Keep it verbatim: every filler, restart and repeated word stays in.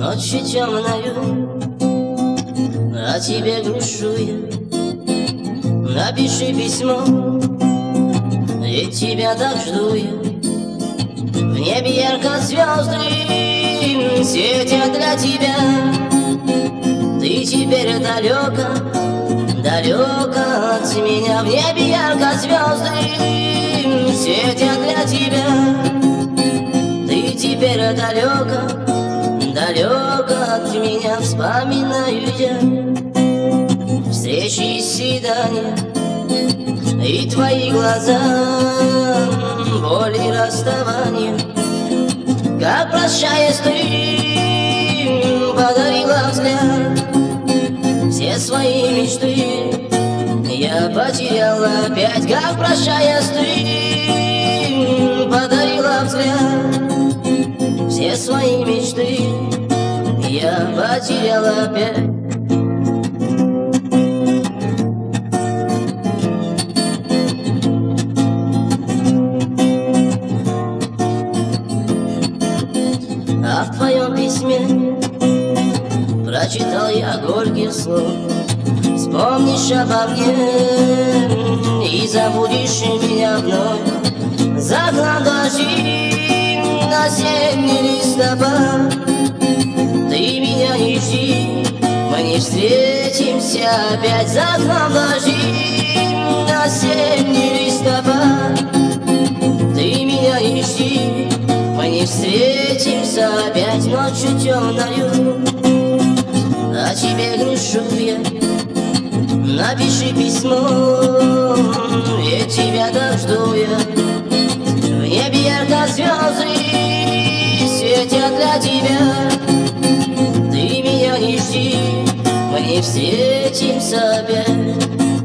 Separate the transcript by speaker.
Speaker 1: Ночью темною о тебе грушу я. Напиши письмо, ведь тебя так жду я. В небе ярко звезды светят для тебя. Ты теперь далеко, далеко от меня. В небе ярко звезды светят для тебя. Ты теперь далеко, далеко от меня. Вспоминаю я встречи и свидания и твои глаза, боль и расставание. Как прощаясь, ты подарила взгляд. Все свои мечты я потерял опять. Как прощаясь, ты подарила взгляд. Все свои мечты я потерял опять. А в твоем письме прочитал я горьких слов. Вспомнишь обо мне и забудешь меня вновь. За окном дожди, осенний листопад. Ты меня не жди, мы не встретимся опять. За окном дожди, осенний листопад. Ты меня не жди, мы не встретимся опять. Ночью темною о тебе грушу я. Напиши письмо, ведь тебя так жду я. В небе ярко звезды светят для тебя. Ты меня не жди, мы не встретимся опять.